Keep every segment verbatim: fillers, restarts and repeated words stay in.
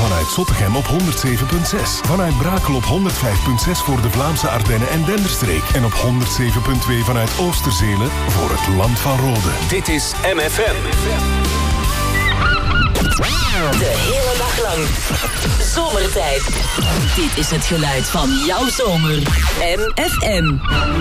Vanuit Zottegem op honderd zeven komma zes. Vanuit Brakel op honderd vijf komma zes voor de Vlaamse Ardennen en Denderstreek. En op honderd zeven komma twee vanuit Oosterzelen voor het Land van Rode. Dit is M F M. De hele dag lang. Zomertijd. Dit is het geluid van jouw zomer. M F M.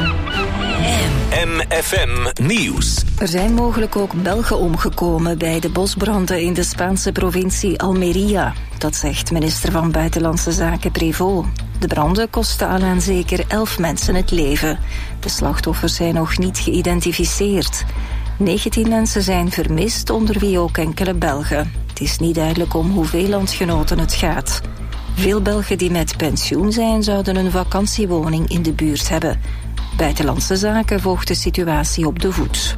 M F M Nieuws. Er zijn mogelijk ook Belgen omgekomen bij de bosbranden in de Spaanse provincie Almería. Dat zegt minister van Buitenlandse Zaken Prévost. De branden kosten al aan zeker elf mensen het leven. De slachtoffers zijn nog niet geïdentificeerd. negentien mensen zijn vermist, onder wie ook enkele Belgen. Het is niet duidelijk om hoeveel landgenoten het gaat. Veel Belgen die met pensioen zijn, zouden een vakantiewoning in de buurt hebben. Buitenlandse Zaken volgt de situatie op de voet.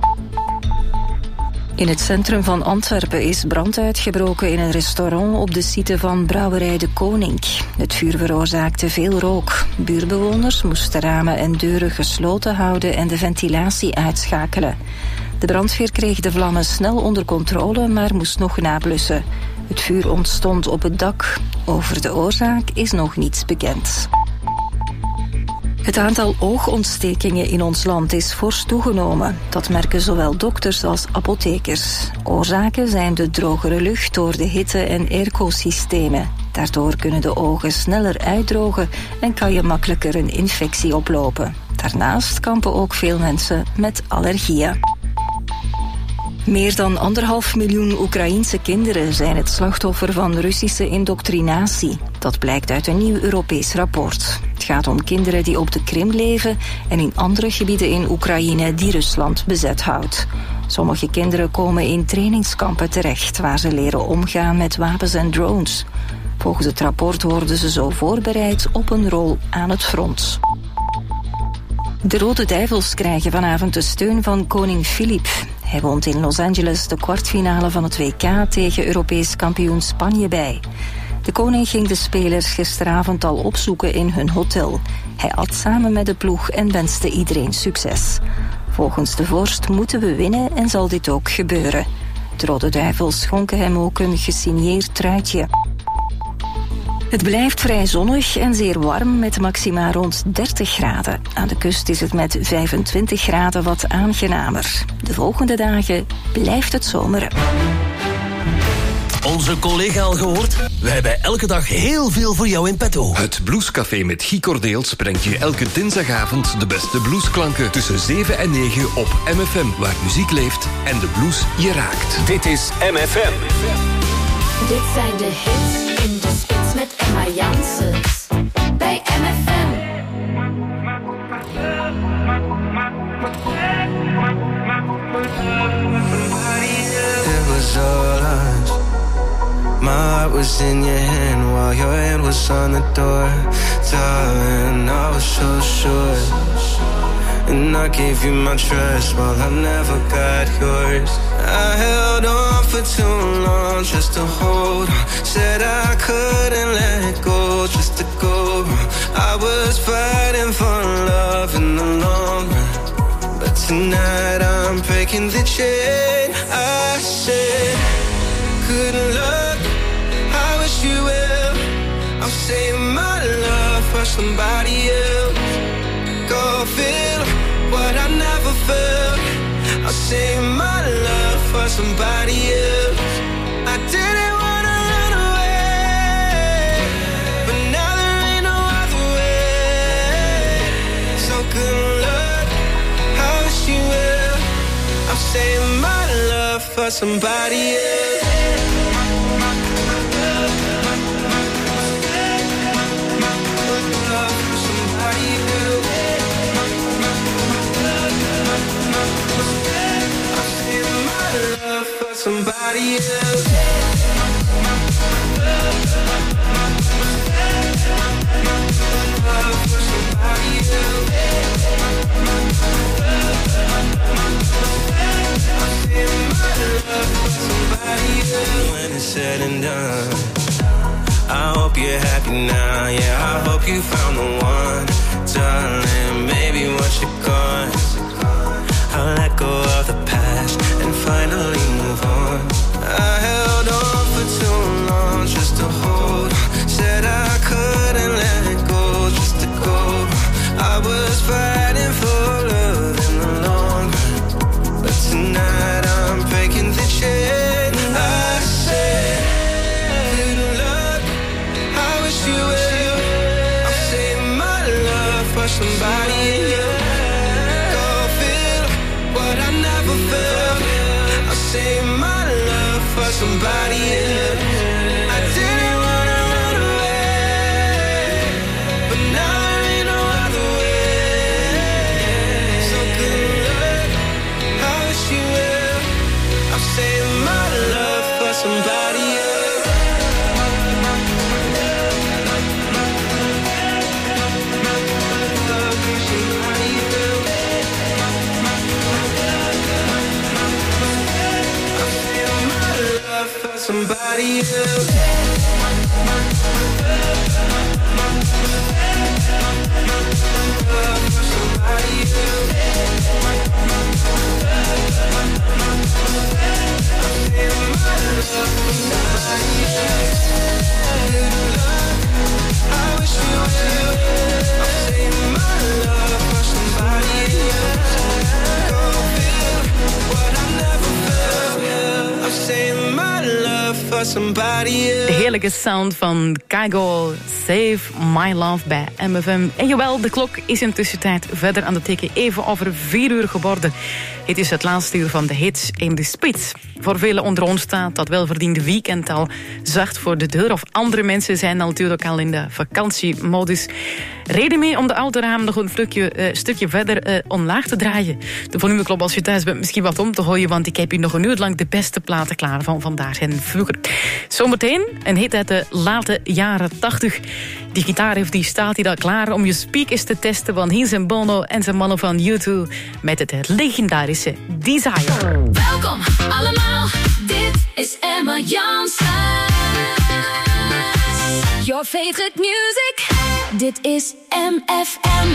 In het centrum van Antwerpen is brand uitgebroken in een restaurant op de site van Brouwerij de Koning. Het vuur veroorzaakte veel rook. Buurbewoners moesten ramen en deuren gesloten houden en de ventilatie uitschakelen. De brandweer kreeg de vlammen snel onder controle, maar moest nog nablussen. Het vuur ontstond op het dak. Over de oorzaak is nog niets bekend. Het aantal oogontstekingen in ons land is fors toegenomen. Dat merken zowel dokters als apothekers. Oorzaken zijn de drogere lucht door de hitte- en airco-systemen. Daardoor kunnen de ogen sneller uitdrogen en kan je makkelijker een infectie oplopen. Daarnaast kampen ook veel mensen met allergieën. Meer dan anderhalf miljoen Oekraïense kinderen zijn het slachtoffer van Russische indoctrinatie. Dat blijkt uit een nieuw Europees rapport. Het gaat om kinderen die op de Krim leven en in andere gebieden in Oekraïne die Rusland bezet houdt. Sommige kinderen komen in trainingskampen terecht waar ze leren omgaan met wapens en drones. Volgens het rapport worden ze zo voorbereid op een rol aan het front. De Rode Duivels krijgen vanavond de steun van koning Filip. Hij woont in Los Angeles de kwartfinale van het W K tegen Europees kampioen Spanje bij. De koning ging de spelers gisteravond al opzoeken in hun hotel. Hij at samen met de ploeg en wenste iedereen succes. Volgens de vorst moeten we winnen en zal dit ook gebeuren. De Rode Duivels schonken hem ook een gesigneerd truitje. Het blijft vrij zonnig en zeer warm met maxima rond dertig graden. Aan de kust is het met vijfentwintig graden wat aangenamer. De volgende dagen blijft het zomeren. Onze collega al gehoord? We hebben elke dag heel veel voor jou in petto. Het Bluescafé met Guy Cordeels brengt je elke dinsdagavond de beste bluesklanken tussen zeven en negen op M F M, waar muziek leeft en de blues je raakt. Dit is M F M. Dit zijn de hits in de spits met Emma Janssens bij M F M. It was all us. My heart was in your hand while your hand was on the door. Darling, I was so sure. And I gave you my trust while I never got yours. I held on for too long just to hold on. Said I couldn't let go just to go wrong. I was fighting for love in the long run, but tonight I'm breaking the chain. I said, good luck, I wish you well. I'm saving my love for somebody else. Go feel what I never felt. I'll save my love for somebody else. I didn't wanna run away, but now there ain't no other way. So good luck, I wish you well. I'm saving my love for somebody else. Somebody else. When it's said and done, I hope you're happy now. Yeah, I hope you found the one, darling. Maybe once you're gone, I'll let go of the past and finally move on. I held on for too long just to hold for somebody in you. Go feel what I never felt. I'll save my love for somebody in you. I didn't wanna run away, but now there ain't no other way. So good luck, I wish you will. I'll save my love for somebody else. Somebody else. De heerlijke sound van Kygo, Save My Love bij M F M. En jawel, de klok is intussen tijd verder aan de teken, even over vier uur geworden. Het is het laatste uur van de hits in de spits. Voor velen onder ons staat dat welverdiende weekend al zacht voor de deur. Of andere mensen zijn natuurlijk al in de vakantiemodus. Reden mee om de autoraam nog een stukje, uh, stukje verder uh, omlaag te draaien. De volumeknop als je thuis bent misschien wat om te gooien, want ik heb hier nog een uur lang de beste platen klaar van vandaag en vroeger. Zometeen een hit uit de late jaren tachtig. Die gitaar heeft die staat hier al klaar om je speakers te testen, want hier zijn Bono en zijn mannen van U twee met het legendarische Desire. Welkom allemaal, dit is Emma Jansen. Your favorite music, dit is M F M.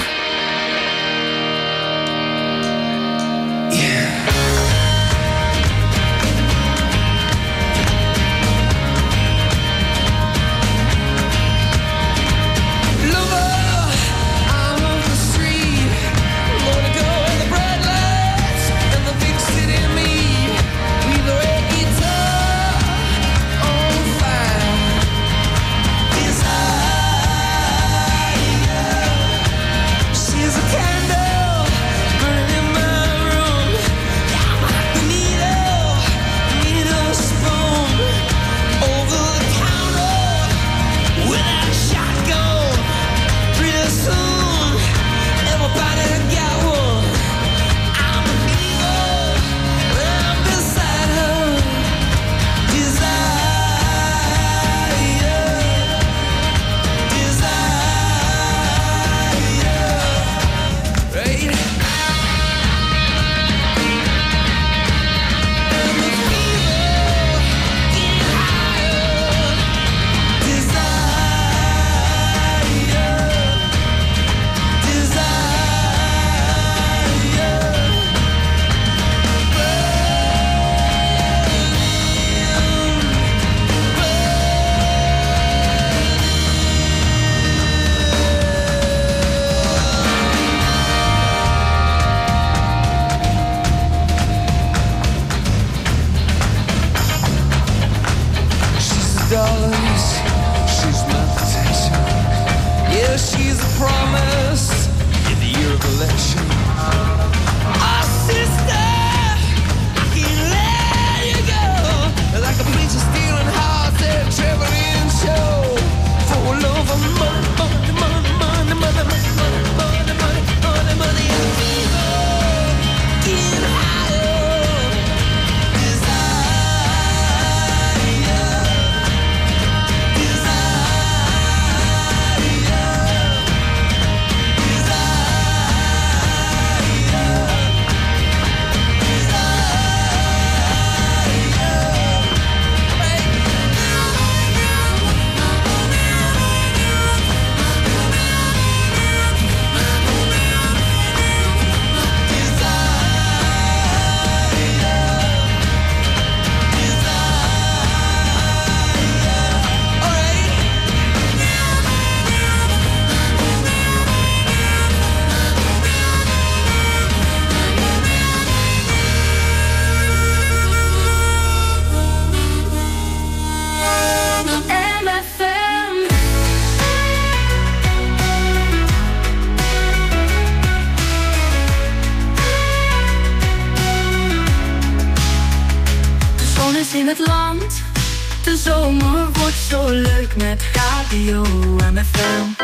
zo leuk met Radio M F M.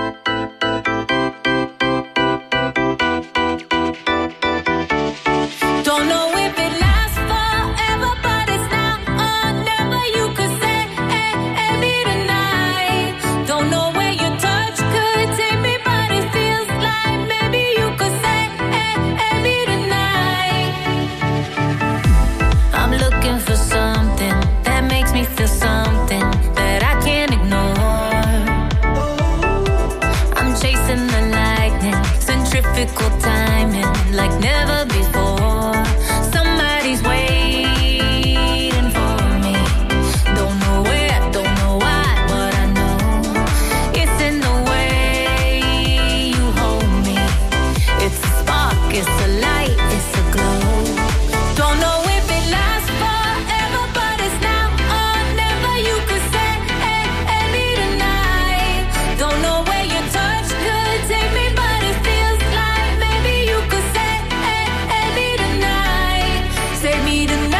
Timing like never before. Somebody's waiting for me. Don't know where, don't know why, but I know it's in the way you hold me. It's a spark, it's a light, it's a glow. Don't know if it lasts forever, but it's now or never. You could say, hey, hey, me tonight. Don't know where your touch could take me, but it feels like maybe you could say, hey, hey, me tonight. Save me tonight.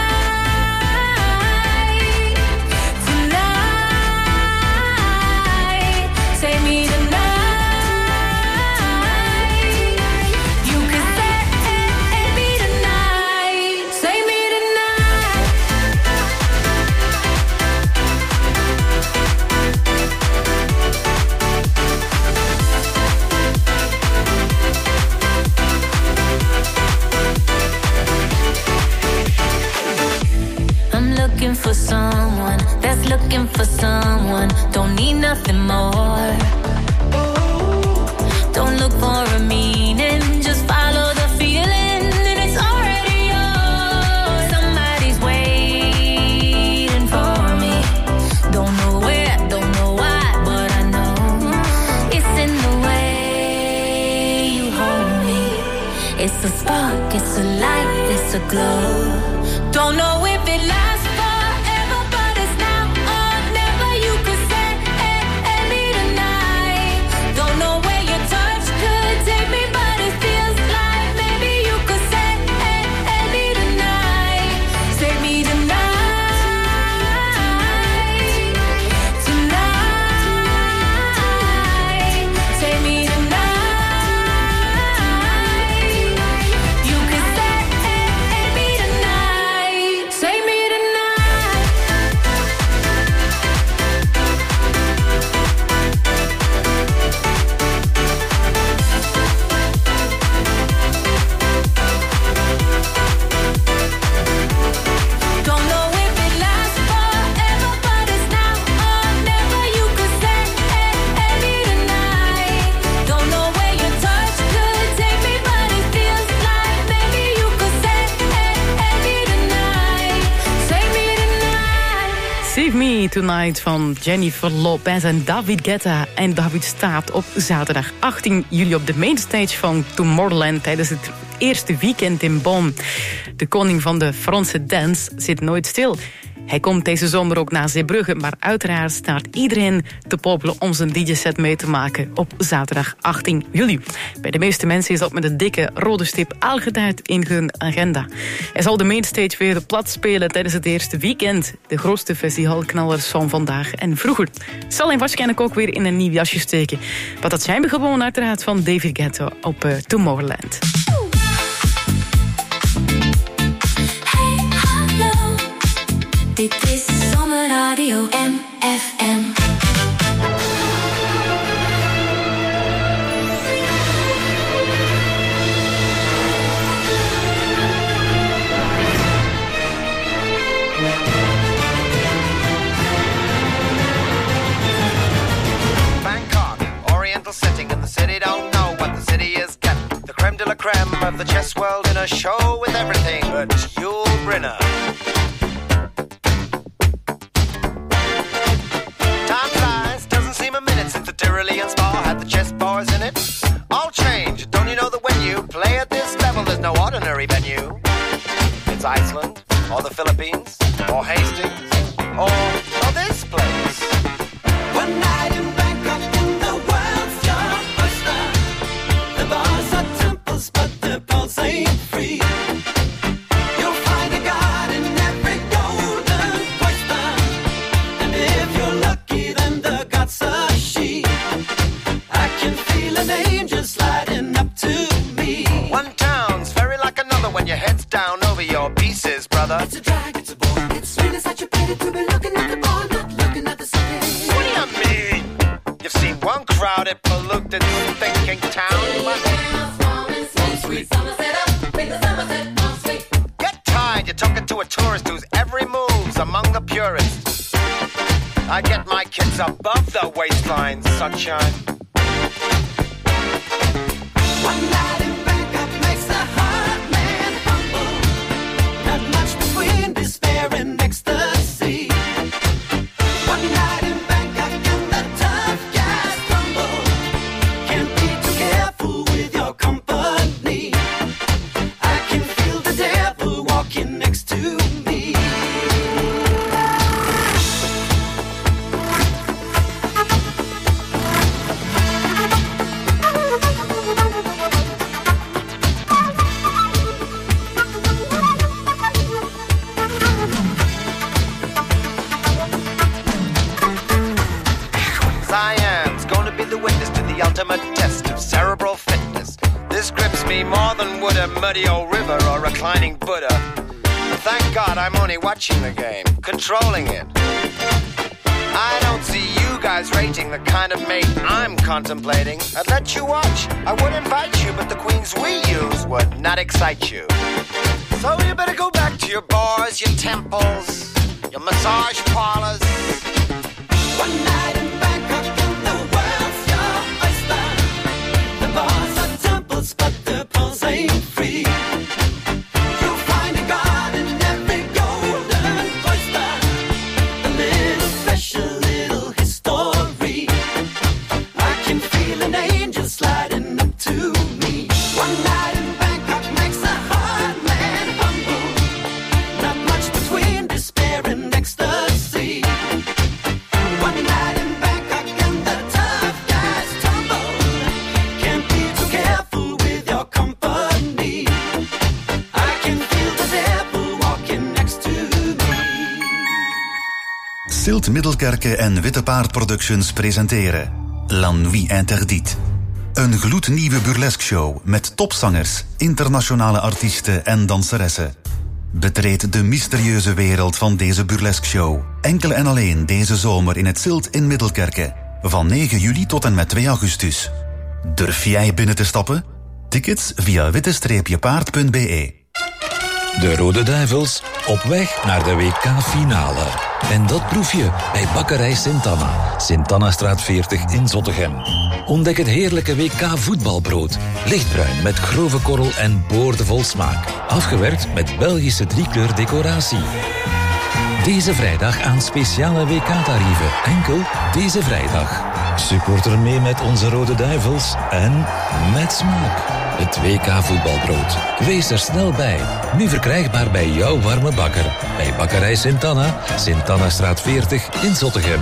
Tonight. Save me tonight. You could say, hey, hey, me tonight. Save me tonight. I'm looking for someone that's looking for someone. Don't need nothing more. Don't look for a meaning, just follow the feeling, and it's already yours. Somebody's waiting for me. Don't know where, don't know why, but I know it's in the way you hold me. It's a spark, it's a light, it's a glow. Don't know if it lasts forever, but it's now or never. You could say, hey, hey, me tonight. Don't know where your touch could take me, but it feels like maybe you could say, hey, hey, me tonight. Save me tonight. Tonight. Save me tonight. You could say, hey, hey, me tonight. Save me tonight. Don't know if it lasts forever, but it's now or never. You could say, hey, hey, me tonight. Don't know where your touch could take me, but it feels like maybe you could say, hey, hey, me tonight. Save me tonight. Save Me Tonight van Jennifer Lopez en David Guetta. En David staat op zaterdag achttien juli op de mainstage van Tomorrowland tijdens het eerste weekend in Bonn. De koning van de Franse dance zit nooit stil. Hij komt deze zomer ook naar Zeebrugge, maar uiteraard staat iedereen te popelen om zijn D J-set mee te maken op zaterdag achttien juli. Bij de meeste mensen is dat met een dikke rode stip aangeduid in hun agenda. Hij zal de mainstage weer plat spelen tijdens het eerste weekend. De grootste festivalknallers van vandaag en vroeger. Zal hij waarschijnlijk ook weer in een nieuw jasje steken. Maar dat zijn we gewoon uiteraard van David Guetta op uh, Tomorrowland. Hey, hallo. Dit is Zomerradio M F M. Bangkok, oriental setting, and the city don't know what the city is getting. The creme de la creme of the chess world in a show with everything but Yul Brynner. Time flies, doesn't seem a minute since the Tyrolean Spa had the chess bars in it. All change, don't you know that when you play at this level, there's no ordinary venue? It's Iceland, or the Philippines, or Hastings, or, or this place. One night in Bangkok in the world's your oyster. The bars are temples, but the pulse ain't free. You'll find a god in every golden oyster. And if you're fella. It's a drag, it's a bore. It's really such a pity to be looking at the bar, not looking at the city. What do you mean? You've seen one crowded, polluted, thinking town. Get tired, you're talking to a tourist whose every move's among the purists. I get my kids above the waistline, sunshine. One night in Bangkok makes a hard man humble. Not much between despair and ecstasy. One night in Bangkok and the tough guys stumble. Can't be too careful with your company. I can feel the devil walking next to me. Cyan's gonna be the witness to the ultimate test of cerebral fitness. This grips me more than would a muddy old river or reclining Buddha. But thank God I'm only watching the game, controlling it. I don't see you guys rating the kind of mate I'm contemplating. I'd let you watch, I would invite you, but the queens we use would not excite you. So you better go back to your bars, your temples, your massage parlors. One night in Bangkok and the world's your oyster. The bars are temples, but the pearls ain't free. You'll find a god in every golden oyster. A little special, little history. I can feel an angel sliding up to me. One night in Bangkok makes a hard man humble. Not much between despair and ecstasy. One night in Bangkok and the tough guys tumble. Can't be too careful with your company. I can feel the devil walking next to me. Silt Middelkerke en Witte Paard Productions presenteren La Nuit Interdite. Een gloednieuwe burlesque show met topzangers, internationale artiesten en danseressen. Betreed de mysterieuze wereld van deze burlesque show. Enkel en alleen deze zomer in het Silt in Middelkerke. Van negen juli tot en met twee augustus. Durf jij binnen te stappen? Tickets via witte paard punt b e. De Rode Duivels op weg naar de W K-finale. En dat proef je bij Bakkerij Sint-Anna. Sint-Annastraat veertig in Zottegem. Ontdek het heerlijke W K-voetbalbrood. Lichtbruin met grove korrel en boordevol smaak. Afgewerkt met Belgische driekleur decoratie. Deze vrijdag aan speciale W K-tarieven. Enkel deze vrijdag. Supporter mee met onze Rode Duivels en met smaak. Het W K-voetbalbrood. Wees er snel bij. Nu verkrijgbaar bij jouw warme bakker. Bij Bakkerij Sint-Anna, Sint-Annastraat veertig in Zottegem.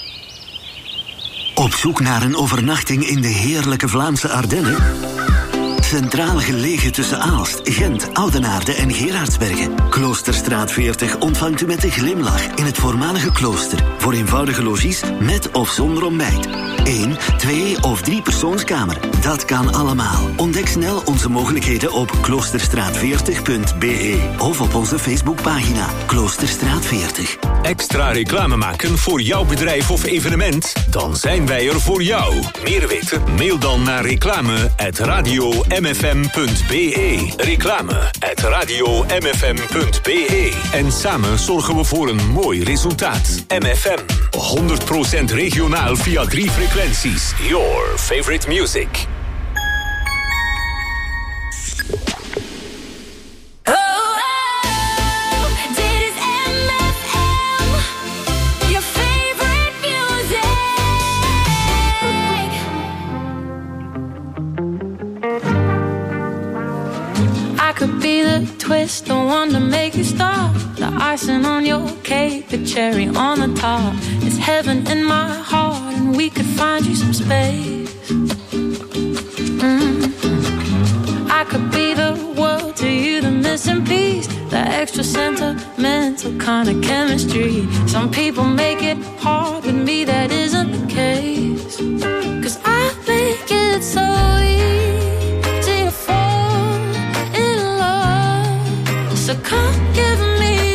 Op zoek naar een overnachting in de heerlijke Vlaamse Ardennen? Centraal gelegen tussen Aalst, Gent, Oudenaarde en Gerardsbergen. Kloosterstraat veertig ontvangt u met een glimlach in het voormalige klooster. Voor eenvoudige logies met of zonder ontbijt. Eén, twee of drie persoonskamer. Dat kan allemaal. Ontdek snel onze mogelijkheden op kloosterstraat veertig punt b e of op onze Facebookpagina Kloosterstraat veertig. Extra reclame maken voor jouw bedrijf of evenement? Dan zijn wij er voor jou. Meer weten? Mail dan naar reclame at radio m f m punt b e. Reclame at radio m f m punt b e. En samen zorgen we voor een mooi resultaat. M F M, honderd procent regionaal via drie frequenties. Your favorite music. Could be the twist, the one to make you stop. The icing on your cake, the cherry on the top. It's heaven in my heart, and we could find you some space. Mm-hmm. I could be the world to you, the missing piece, the extra sentimental kind of chemistry. Some people make it hard, with me that isn't the case. 'Cause I think it's so easy to fall. So come give me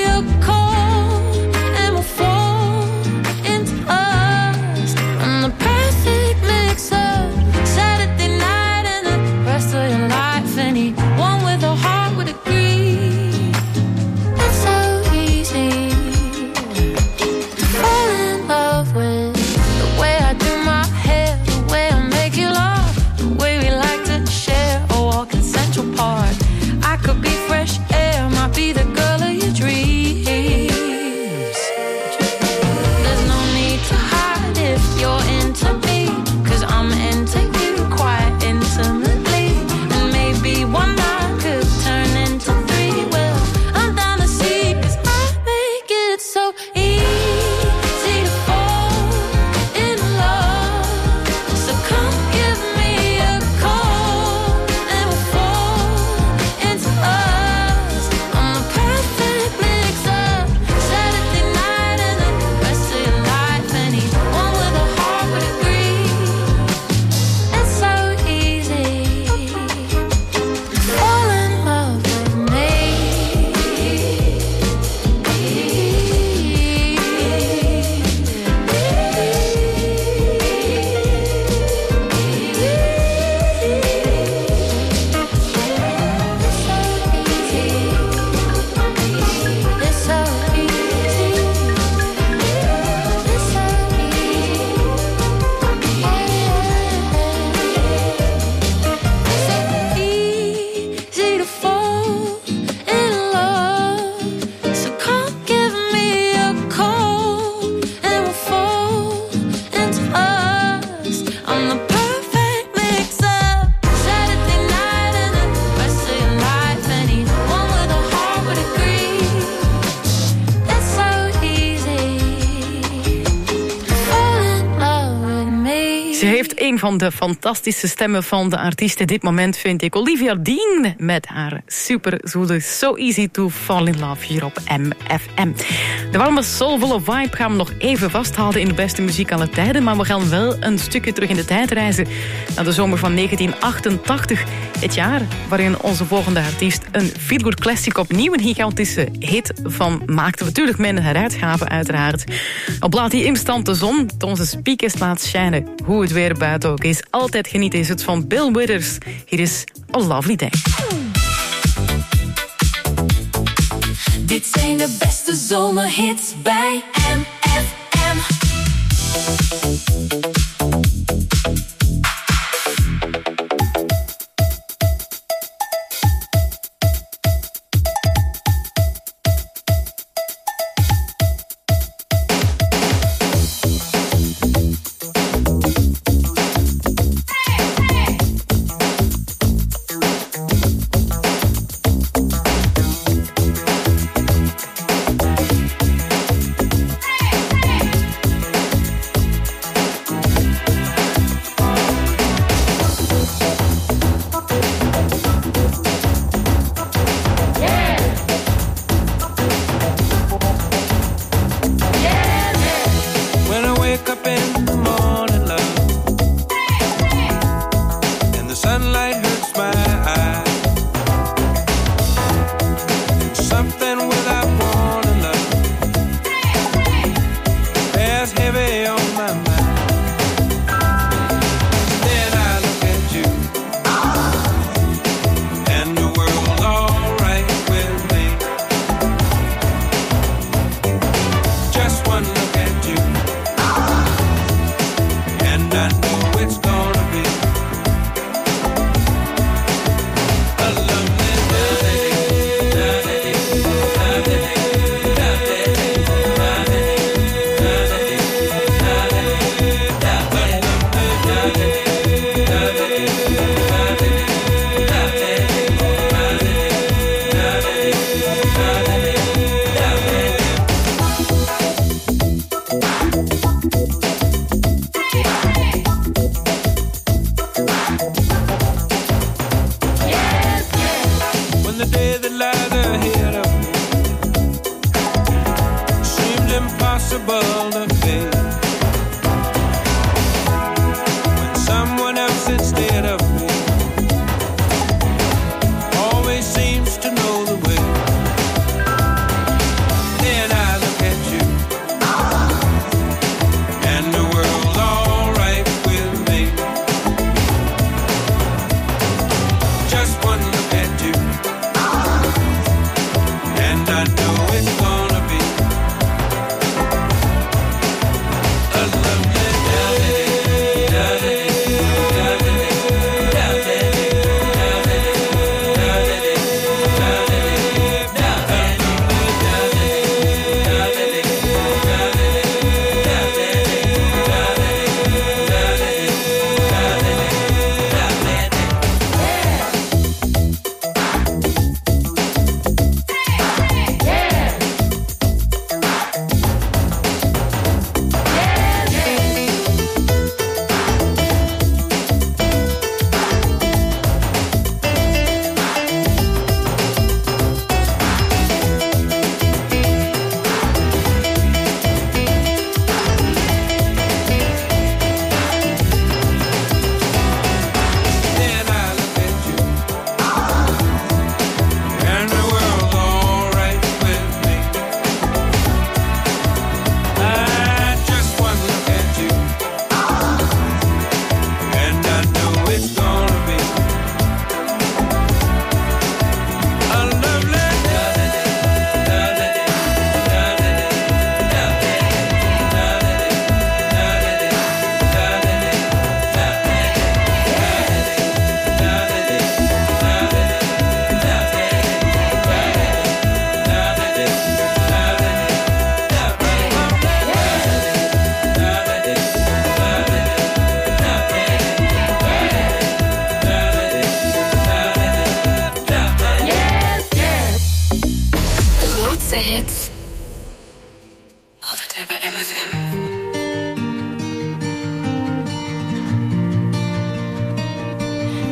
Ze heeft een van de fantastische stemmen van de artiesten dit moment, vind ik. Olivia Dean met haar superzoete So Easy to Fall in Love hier op M F M. De warme, soulvolle vibe gaan we nog even vasthouden in de beste muziek aller tijden, maar we gaan wel een stukje terug in de tijd reizen naar de zomer van negentien achtentachtig. Het jaar waarin onze volgende artiest een feelgood classic opnieuw een gigantische hit van maakte. Natuurlijk met een heruitgave uiteraard. Op laat die instant de zon onze speakers laat schijnen. Hoe het weer buiten ook is. Altijd genieten is het van Bill Withers. Hier is A Lovely Day. Dit zijn de beste zomerhits bij M F M.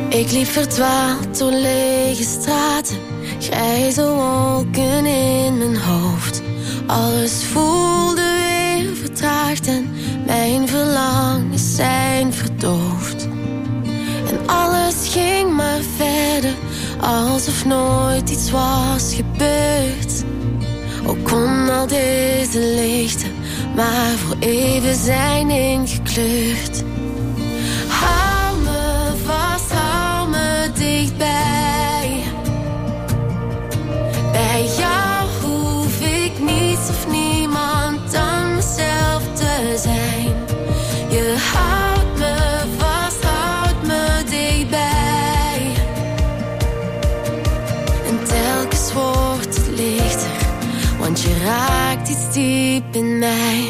Ik liep verdwaald door lege straten, grijze wolken in mijn hoofd. Alles voelde weer vertraagd en mijn verlangens zijn verdoofd. En alles ging maar verder, alsof nooit iets was gebeurd. Ook kon al deze lichten maar voor even zijn ingekleurd. Hou me vast, hou me dichtbij. Bij jou hoef ik niets of niemand dan mezelf te zijn. Je houdt me vast, houdt me dichtbij. En telkens wordt het lichter, want je raakt iets diep in mij.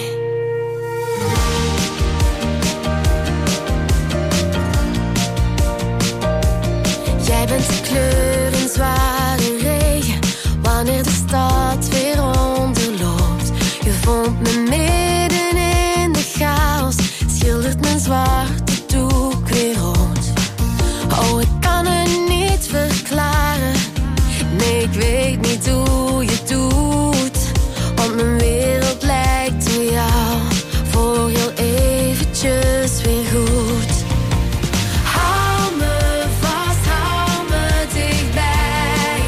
Jij bent de kleur in zware regen, wanneer de stad weer onderloopt. Je vond me midden in de chaos, schildert mijn zwarte doek weer rood. Oh, ik kan het niet verklaren, nee, ik weet niet hoe je het doet. Want mijn wereld lijkt op jou, voor heel eventjes weer goed. Hou me vast, hou me dichtbij.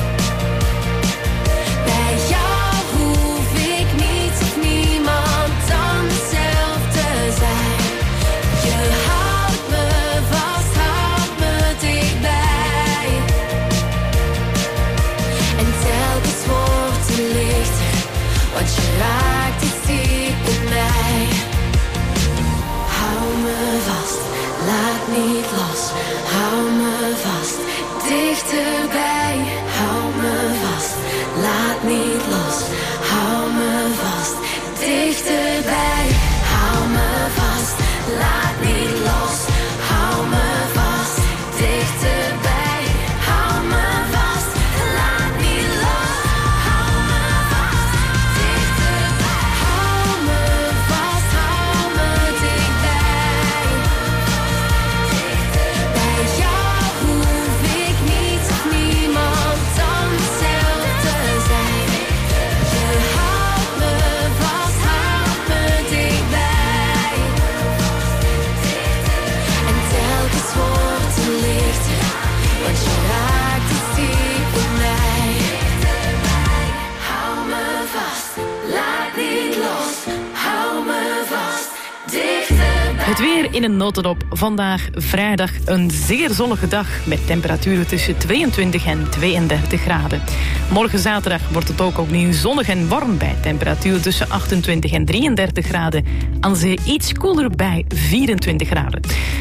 Bij jou hoef ik niets of niemand dan mezelf te zijn. Je houdt me vast, houdt me dichtbij. En telkens wordt het lichter, want je raakt iets diep in mij. Hou me vast, laat niet los. Hou me vast, dichterbij. Hou me vast, laat niet los. Hou me vast, dichterbij. Hou me vast, laat niet los. Hou me vast, dichterbij. Hou me vast, laat niet los. Hou me vast, dichterbij. Hou me vast, hou me dichtbij. Bij jou hoef ik niets of niemand dan mezelf te zijn. Je houdt me vast, houdt me dichtbij. En telkens wordt het lichter, want je raakt iets diep in mij. Hou me vast, laat niet los. Hou me vast, dichterbij. Het weer in een notendop. Vandaag vrijdag een zeer zonnige dag met temperaturen tussen tweeëntwintig en tweeëndertig graden. Morgen zaterdag wordt het ook opnieuw zonnig en warm bij temperaturen tussen achtentwintig en drieëndertig graden. Aan zee iets koeler bij vierentwintig graden.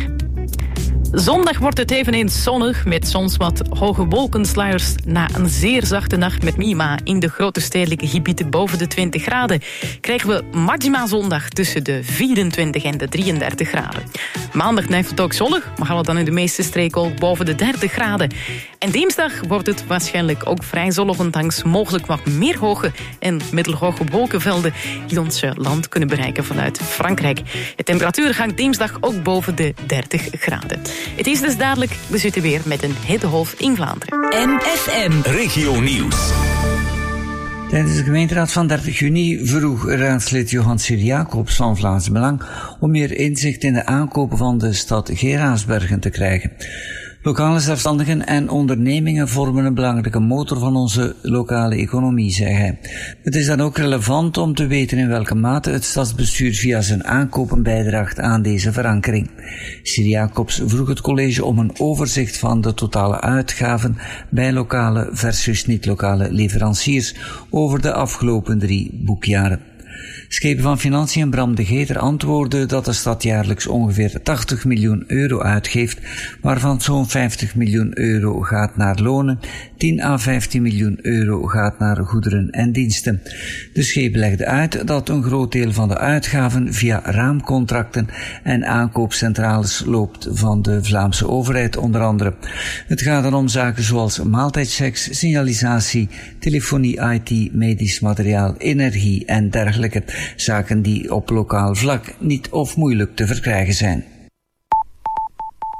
Zondag wordt het eveneens zonnig met soms wat hoge wolkensluiers na een zeer zachte nacht met minima in de grote stedelijke gebieden boven de twintig graden. Krijgen we maxima zondag tussen de vierentwintig en de drieëndertig graden. Maandag blijft het ook zonnig, maar gaan we dan in de meeste streken ook boven de dertig graden. En dinsdag wordt het waarschijnlijk ook vrij zonnig, ondanks mogelijk wat meer hoge en middelhoge wolkenvelden die ons land kunnen bereiken vanuit Frankrijk. De temperatuur gaat dinsdag ook boven de dertig graden. Het is dus dadelijk, we zitten weer met een hittegolf in Vlaanderen. M F M Regio Nieuws. Tijdens de gemeenteraad van dertig juni vroeg raadslid Johan Sir-Jacobs van Vlaams Belang om meer inzicht in de aankopen van de stad Geraardsbergen te krijgen. Lokale zelfstandigen en ondernemingen vormen een belangrijke motor van onze lokale economie, zei hij. Het is dan ook relevant om te weten in welke mate het stadsbestuur via zijn aankopen bijdraagt aan deze verankering. Sir-Jacobs vroeg het college om een overzicht van de totale uitgaven bij lokale versus niet-lokale leveranciers over de afgelopen drie boekjaren. Schepen van Financiën Bram de Geter antwoordde dat de stad jaarlijks ongeveer tachtig miljoen euro uitgeeft, waarvan zo'n vijftig miljoen euro gaat naar lonen, tien à vijftien miljoen euro gaat naar goederen en diensten. De schepen legde uit dat een groot deel van de uitgaven via raamcontracten en aankoopcentrales loopt van de Vlaamse overheid onder andere. Het gaat dan om zaken zoals maaltijdchecks, signalisatie, telefonie, I T, medisch materiaal, energie en dergelijke. Zaken die op lokaal vlak niet of moeilijk te verkrijgen zijn.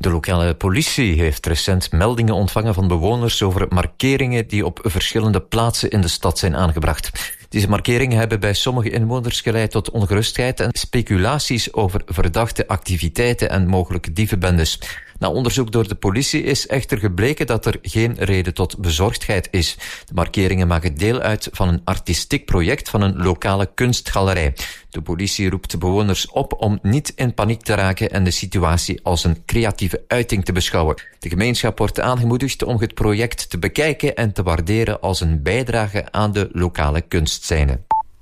De lokale politie heeft recent meldingen ontvangen van bewoners over markeringen die op verschillende plaatsen in de stad zijn aangebracht. Deze markeringen hebben bij sommige inwoners geleid tot ongerustheid en speculaties over verdachte activiteiten en mogelijke dievenbendes. Na onderzoek door de politie is echter gebleken dat er geen reden tot bezorgdheid is. De markeringen maken deel uit van een artistiek project van een lokale kunstgalerij. De politie roept de bewoners op om niet in paniek te raken en de situatie als een creatieve uiting te beschouwen. De gemeenschap wordt aangemoedigd om het project te bekijken en te waarderen als een bijdrage aan de lokale kunstscène.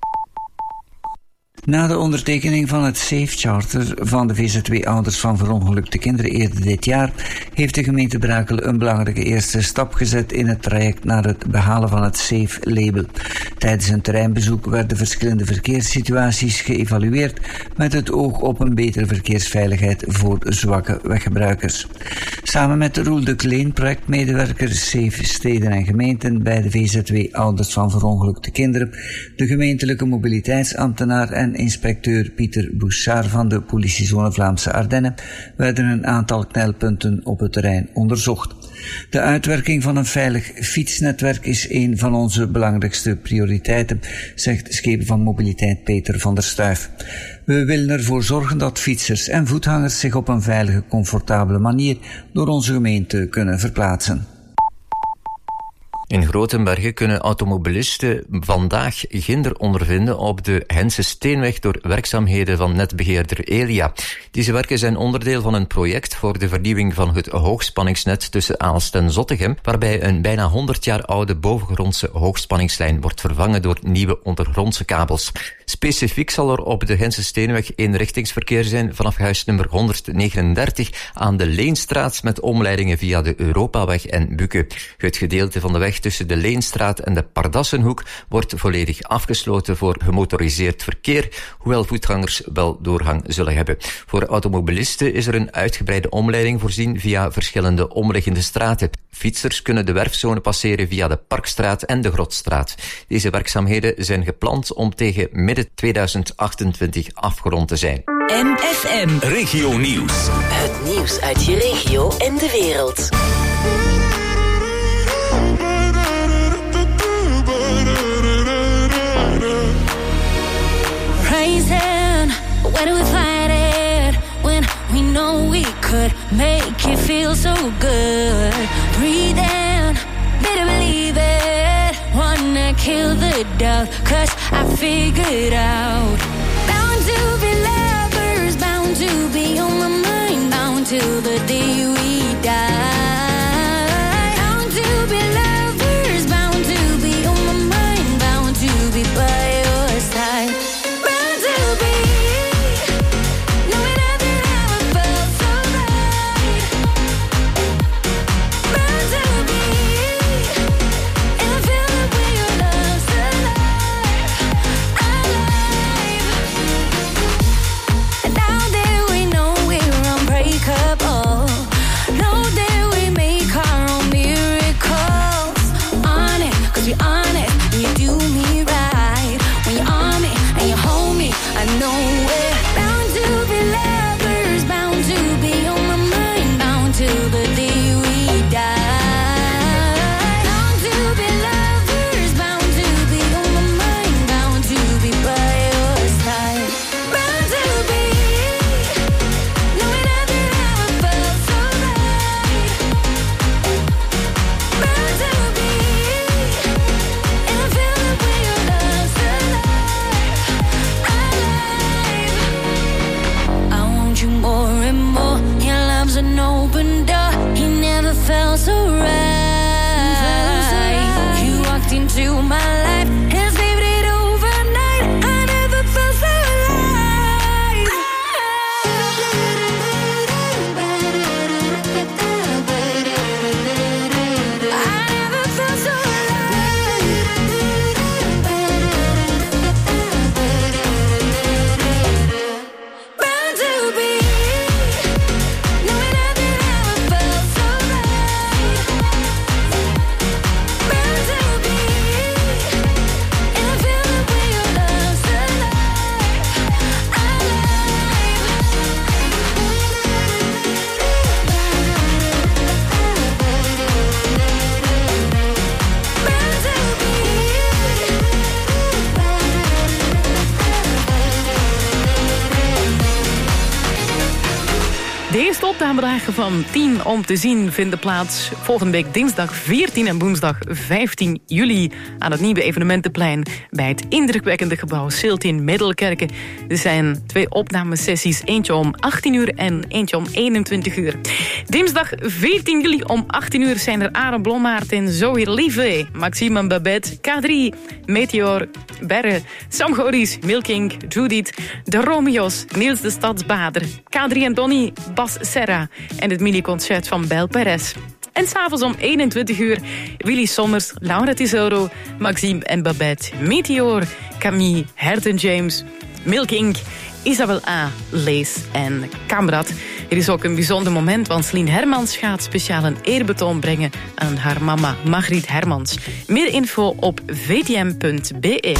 Na de ondertekening van het Safe Charter van de V Z W-ouders van verongelukte kinderen eerder dit jaar, heeft de gemeente Brakel een belangrijke eerste stap gezet in het traject naar het behalen van het Safe-label. Tijdens een terreinbezoek werden verschillende verkeerssituaties geëvalueerd met het oog op een betere verkeersveiligheid voor zwakke weggebruikers. Samen met Roel de Kleen, projectmedewerker Safe Steden en Gemeenten bij de V Z W-ouders van verongelukte kinderen, de gemeentelijke mobiliteitsambtenaar en inspecteur Pieter Bouchard van de politiezone Vlaamse Ardennen werden een aantal knelpunten op het terrein onderzocht. De uitwerking van een veilig fietsnetwerk is een van onze belangrijkste prioriteiten, zegt schepen van mobiliteit Peter van der Stuif. We willen ervoor zorgen dat fietsers en voetgangers zich op een veilige, comfortabele manier door onze gemeente kunnen verplaatsen. In Grotenbergen kunnen automobilisten vandaag hinder ondervinden op de Hense Steenweg door werkzaamheden van netbeheerder Elia. Deze werken zijn onderdeel van een project voor de vernieuwing van het hoogspanningsnet tussen Aalst en Zottegem, waarbij een bijna honderd jaar oude bovengrondse hoogspanningslijn wordt vervangen door nieuwe ondergrondse kabels. Specifiek zal er op de Hense Steenweg eenrichtingsverkeer zijn vanaf huisnummer honderdnegenendertig aan de Leenstraat met omleidingen via de Europaweg en Bukke. Het gedeelte van de weg tussen de Leenstraat en de Pardassenhoek wordt volledig afgesloten voor gemotoriseerd verkeer, hoewel voetgangers wel doorgang zullen hebben. Voor automobilisten is er een uitgebreide omleiding voorzien via verschillende omliggende straten. Fietsers kunnen de werfzone passeren via de Parkstraat en de Grotstraat. Deze werkzaamheden zijn gepland om tegen midden tweeduizend achtentwintig afgerond te zijn. M F M Regio Nieuws. Het nieuws uit je regio en de wereld. Rising, where do we fight it? When we know we could make it feel so good. Breathe in, better believe it. Wanna kill the doubt, cause I figured out. Bound to be lovers, bound to be on my mind. Bound till the day we die. Bound to be lovers, bound to be on my mind. Bound to be by your side. Bound to be, knowing nothing ever felt so right. De eerste opnamedagen van tien om te zien vinden plaats volgende week dinsdag veertien en woensdag vijftien juli aan het nieuwe evenementenplein bij het indrukwekkende gebouw Silt in Middelkerken. Er zijn twee opnamesessies, eentje om achttien uur en eentje om eenentwintig uur. Dinsdag veertien juli om achttien uur zijn er Aaron Blommaert en Zoe Lieve, Maxime en Babette, K drie, Meteor, Berre, Sam Goris, Milking, Judith, de Romeo's, Niels de Stadsbader, K drie en Donny, Bas Serra en het mini-concert van Bel Perez. En s'avonds om eenentwintig uur Willy Sommers, Laura Tesoro, Maxime en Babette, Meteor, Camille, Herten James, Milking, Isabel A., Lees en Kamrad. Er is ook een bijzonder moment, want Celine Hermans gaat speciaal een eerbetoon brengen aan haar mama Margriet Hermans. Meer info op v t m punt b e.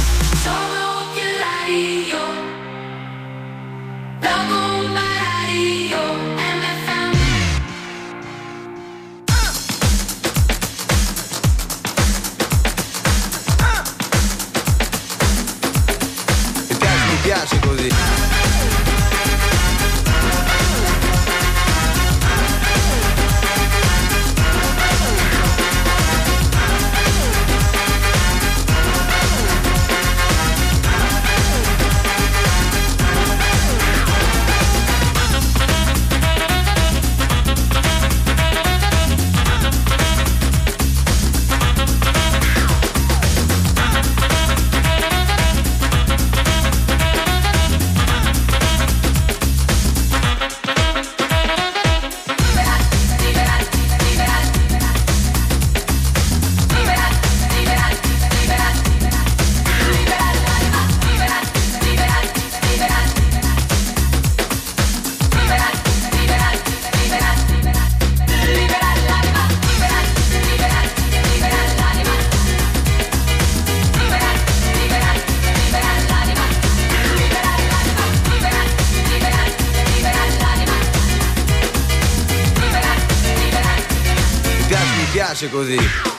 Mi piace così. Così.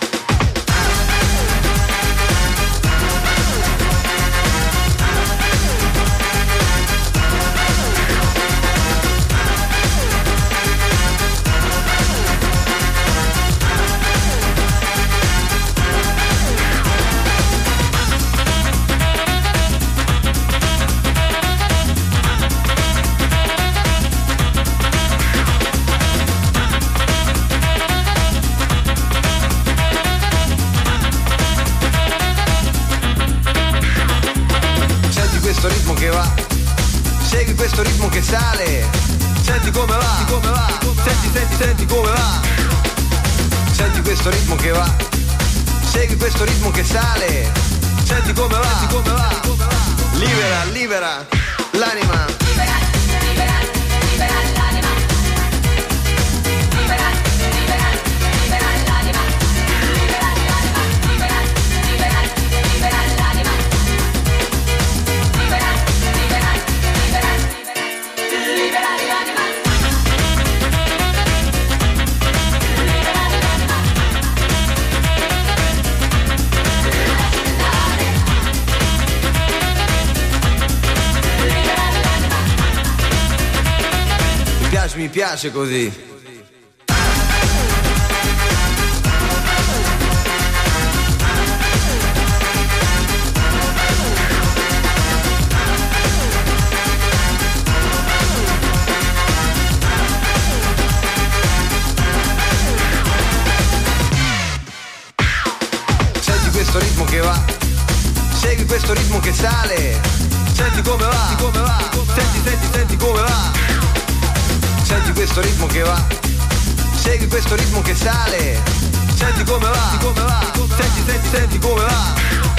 Mi piace così. Senti questo ritmo che va, segui questo ritmo che sale, senti come va, come va, senti, senti, senti come va. Senti questo ritmo che va, segui questo ritmo che sale, senti come va, come va, senti, senti, senti come va.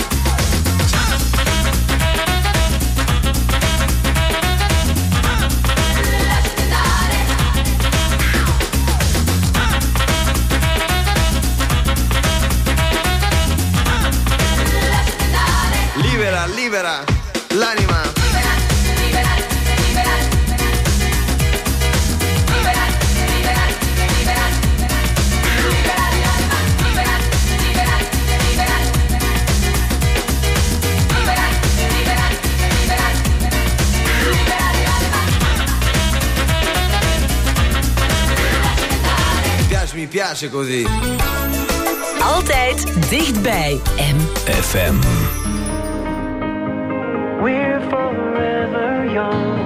Libera, libera l'anima. mi piace così. Altijd dichtbij M F M. We're forever young.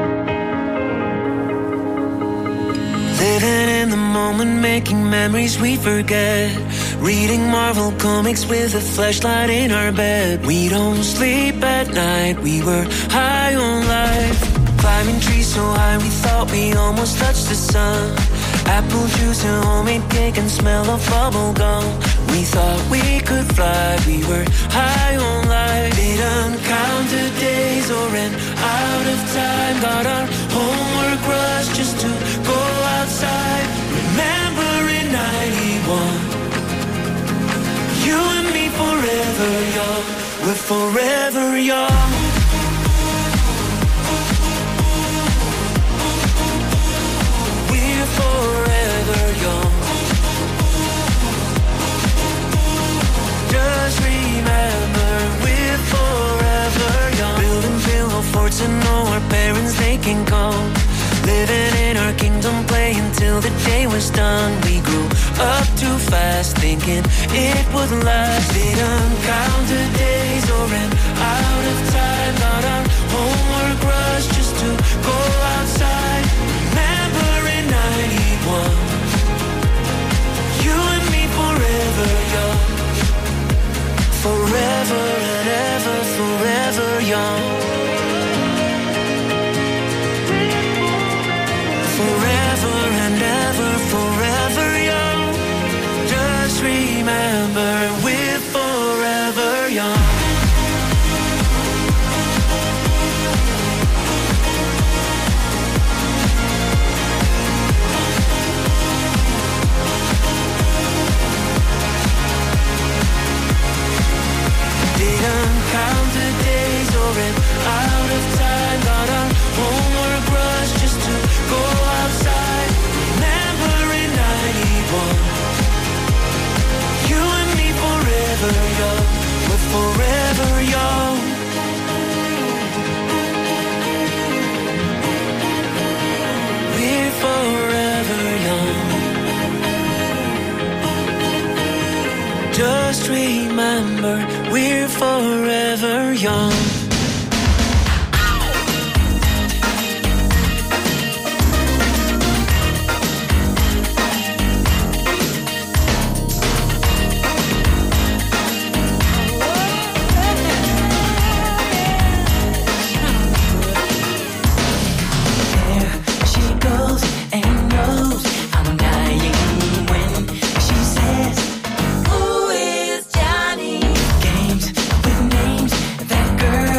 Living in the moment, making memories we forget. Reading Marvel comics with a flashlight in our bed. We don't sleep at night, we were high on life. Climbing trees so high we thought we almost touched the sun. Apple juice and homemade cake and smell of bubble gum. We thought we could fly, we were high on life. Didn't count the days or ran out of time. Got our homework rush just to go outside. Remember in ninety-one, you and me forever young. We're forever young. We're forever young. Just remember, we're forever young. Building pillow forts and know our parents they can come. Living in our kingdom, playing till the day was done. We grew up too fast, thinking it would last. Didn't count the days or ran out of time. Got our homework rush just to go outside. Remember in ninety-one, you and me forever young. Forever and ever, forever young. Forever and ever, forever young. Just remember, we're forever young. Didn't count the days or ran out of time. Got our homework rush just to go outside. Remember in ninety-one, you and me forever young. We're forever young. We're forever young. Just remember, we're forever young. Who is Johnny? Games with names, that girl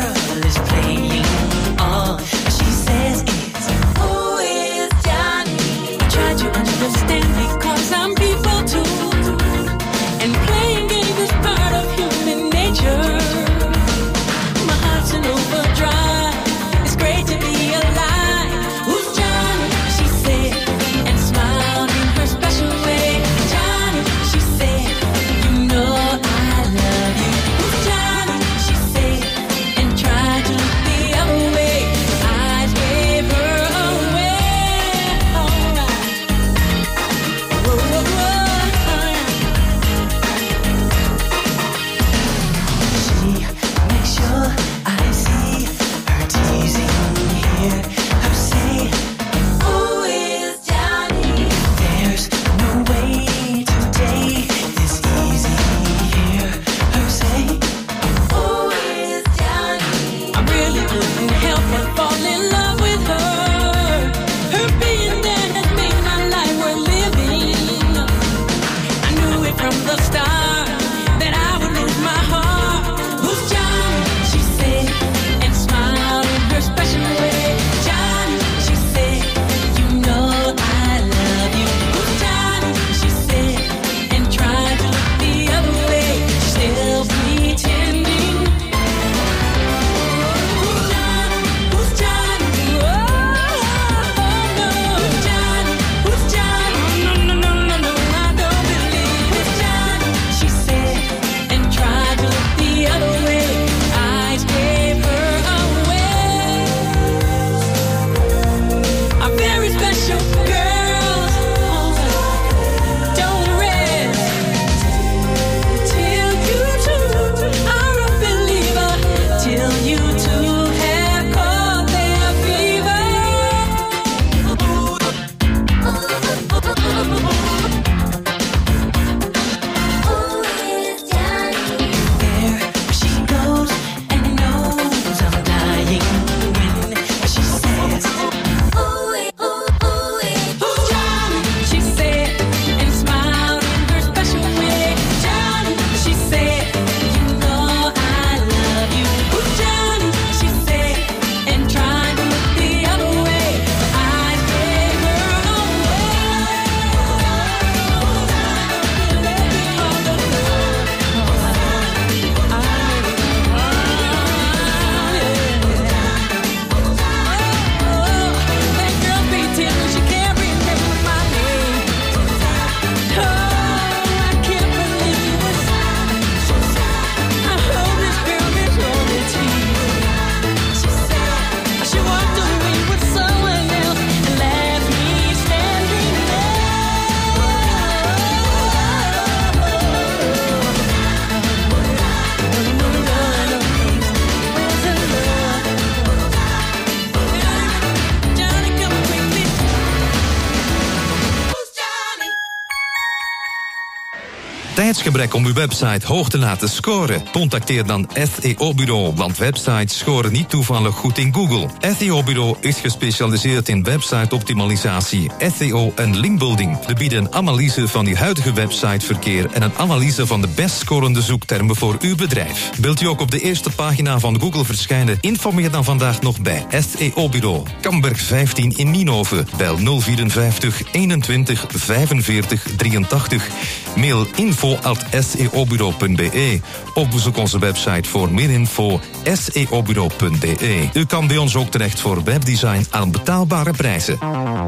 tijdsgebrek om uw website hoog te laten scoren? Contacteer dan S E O-bureau, want websites scoren niet toevallig goed in Google. S E O-bureau is gespecialiseerd in website-optimalisatie, S E O en linkbuilding. We bieden een analyse van uw huidige websiteverkeer en een analyse van de best scorende zoektermen voor uw bedrijf. Wilt u ook op de eerste pagina van Google verschijnen? Informeer dan vandaag nog bij S E O-bureau. Kamberg vijftien in Nienhoven. Bel nul vierenvijftig eenentwintig vijfenveertig drieëntachtig. Mail info at s e o bureau punt b e. Of bezoek onze website voor meer info s e o bureau punt b e. U kan bij ons ook terecht voor webdesign aan betaalbare prijzen.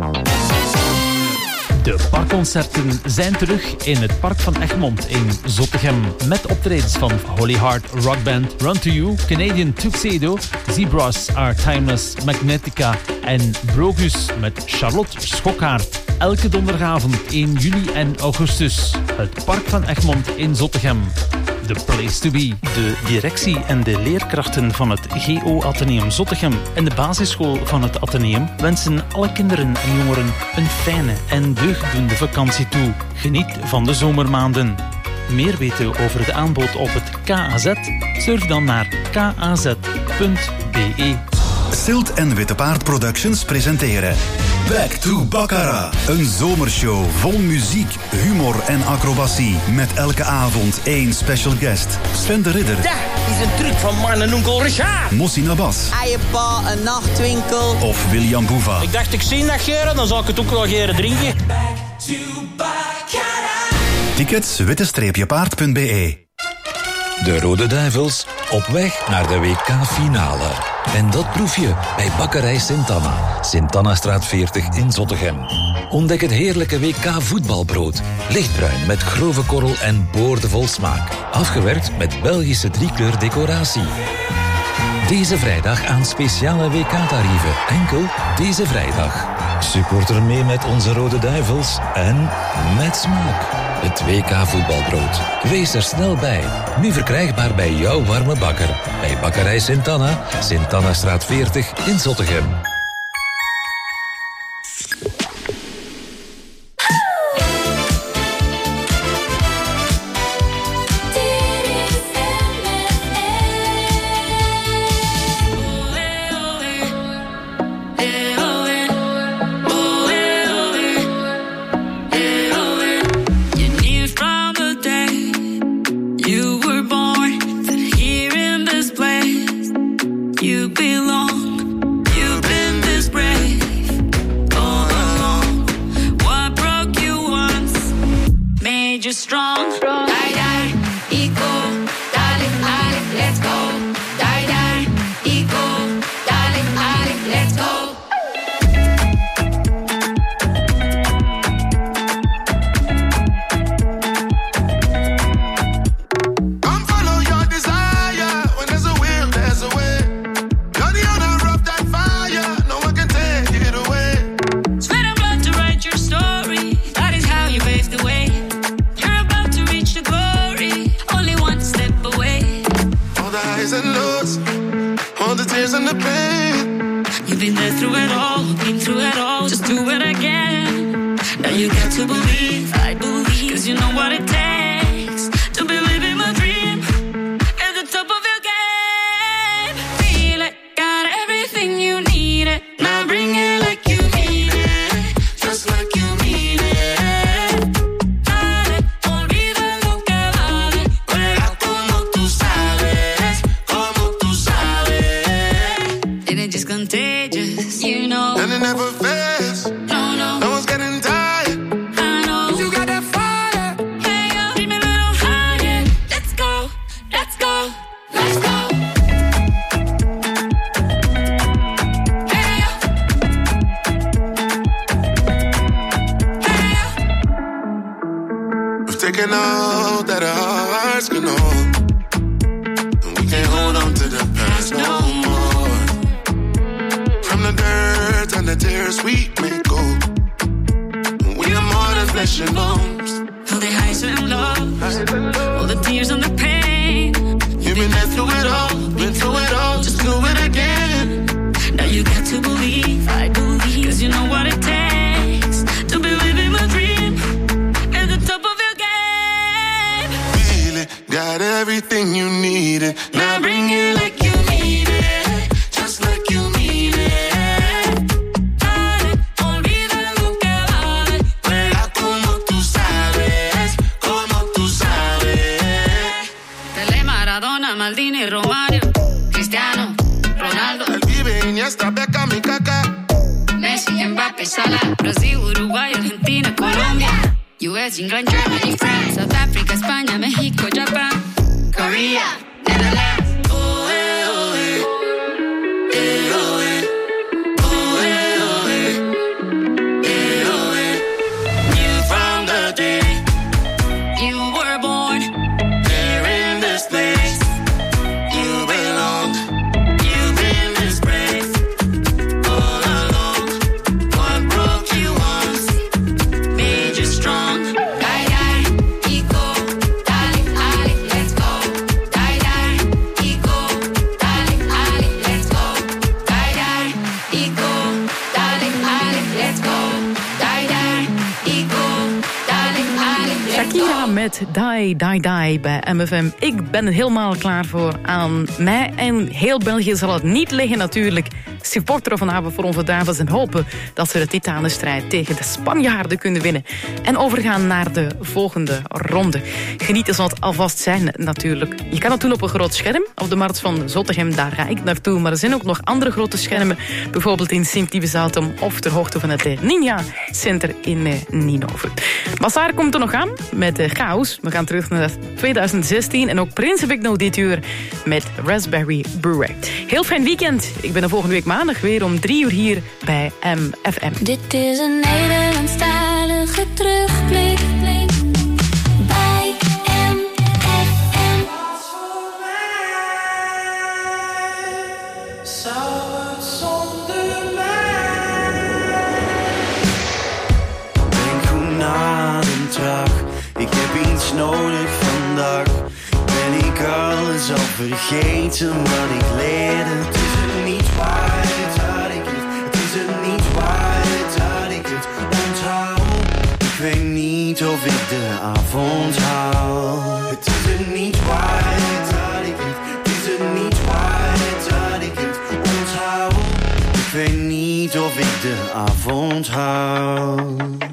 De parkconcerten zijn terug in het Park van Egmond in Zottegem. Met optredens van Holy Heart Rock Band, Run to You, Canadian Tuxedo, Zebras Are Timeless, Magnetica en Brogus met Charlotte Schokkaert. Elke donderdagavond in juli en augustus. Het Park van Egmond in Zottegem. The place to be. De directie en de leerkrachten van het G O Atheneum Zottegem en de basisschool van het Atheneum wensen alle kinderen en jongeren een fijne en deugddoende vakantie toe. Geniet van de zomermaanden. Meer weten over het aanbod op het K A Z? Surf dan naar k a z punt b e. Silt en Witte Paard Productions presenteren Back to Baccarat. Een zomershow vol muziek, humor en acrobatie. Met elke avond één special guest. Sven de Ridder. Dat is een truc van man en onkel Richard. Mossi Nabas. Eiepa, een nachtwinkel. Of William Boeva. Ik dacht, ik zie dat geren, dan zal ik het ook wel geren drinken. Back to Baccarat. Tickets witte-paard punt b e. De Rode Duivels op weg naar de W K-finale. En dat proef je bij Bakkerij Sint-Anna. Sint-Annastraat veertig in Zottegem. Ontdek het heerlijke W K-voetbalbrood. Lichtbruin met grove korrel en boordevol smaak. Afgewerkt met Belgische driekleur decoratie. Deze vrijdag aan speciale W K-tarieven. Enkel deze vrijdag. Supporter mee met onze Rode Duivels en met smaak. Het W K-voetbalbrood. Wees er snel bij. Nu verkrijgbaar bij jouw warme bakker. Bij Bakkerij Sint-Anna, Sint-Annastraat veertig in Zottegem. Messi, Mbappé, Salah, Brasil, Uruguay, Argentina, Colombia, U S, England, Germany, France, South Africa, España, México, Japan, Korea, Netherlands. Oh, eh, oh, eh. Eh, oh, eh. Oh, eh, oh, eh. Eh, oh, eh. Knew from the day you were born, here in this place, you belong. You've been disgraced all along. What broke you once made you strong. Die, die, ego, dale, ale, let's go. Die, die, ego, dale, ale, let's go. Die, die, ego, dale, ale, let's go. Die, die, ego, dale, ale, let's go. Shakira met Die, Die, Die bij M F M. Ik ben er helemaal klaar voor aan mij. En heel België zal het niet liggen natuurlijk. Supporteren vanavond voor onze dames en hopen dat ze de titanenstrijd tegen de Spanjaarden kunnen winnen. En overgaan naar de volgende ronde. Genieten zal het alvast zijn natuurlijk. Je kan het doen op een groot scherm. Op de markt van Zottegem, daar ga ik naartoe. Maar er zijn ook nog andere grote schermen. Bijvoorbeeld in Sint-Ibezatum of ter hoogte van het Ninja Center in eh, Ninove. Bazaar komt er nog aan met eh, Chaos. We gaan terug naar twintig zestien. En ook Prince heb ik nou dit uur met Raspberry Beret. Heel fijn weekend. Ik ben er volgende week maandag weer om drie uur hier bij M F M. Dit is een Nederlandstalige terugblik bij M F M. Zou het zonder mij? Denk goed na de dag. Ik heb iets nodig vandaag. Ben ik alles al vergeten wat ik leerde? Het is het niet waard dat ik het. Het is het niet waard dat ik het onthoud. Ik weet niet of ik de avond haal. Het is het niet waard dat ik het. Het is het niet waard dat ik het onthoud. Ik weet niet of ik de avond haal.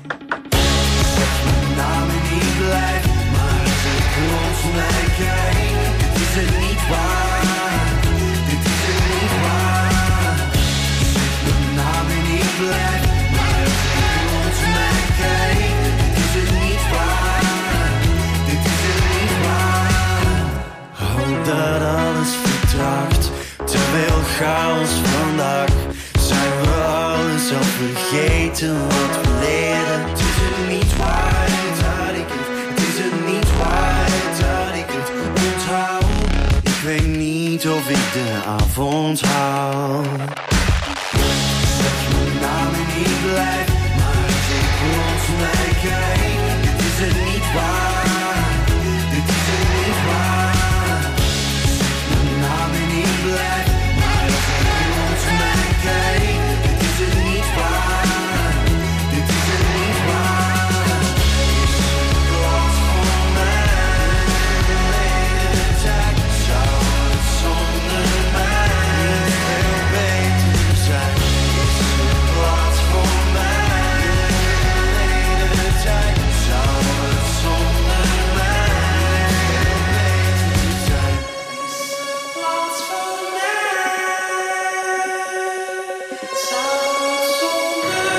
Naam en niet blijf, maar als ik los mij kijk, dit is het niet waar, dit is het niet waar. Zeg mijn naam en niet blijf, maar als ik los mij kijk, dit is het niet waar, dit is het niet waar. Hoop dat alles vertraagt, te veel chaos vandaag. Zijn we alles al vergeten wat we leren? Het is het niet waar dat ik het, het is het niet waar dat ik het onthoud. Ik weet niet of ik de avond haal. Zeg mijn naam en niet blijf, maar als ik rond mij kijk, dit is het niet waar, dit is het niet waar. Zeg mijn naam en niet blijf, maar als ik rond mij kijk, dit is het niet waar, dit is het niet waar. Is het blad voor mij, de tijd zou het zonder mij niet veel beter zijn. Is het blad voor mij, de tijd zou het zonder mij veel beter zijn. Is het blad voor mij, zou het zonder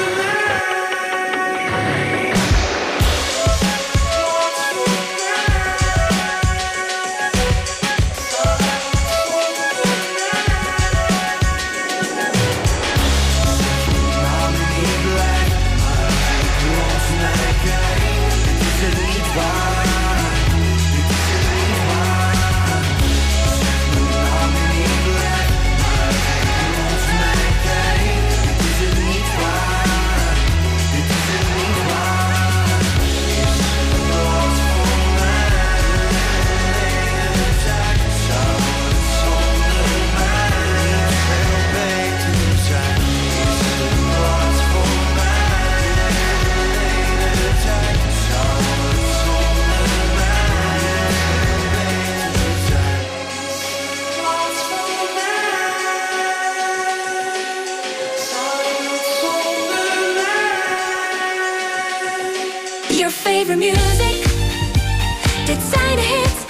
Your favorite music, dit zijn de hits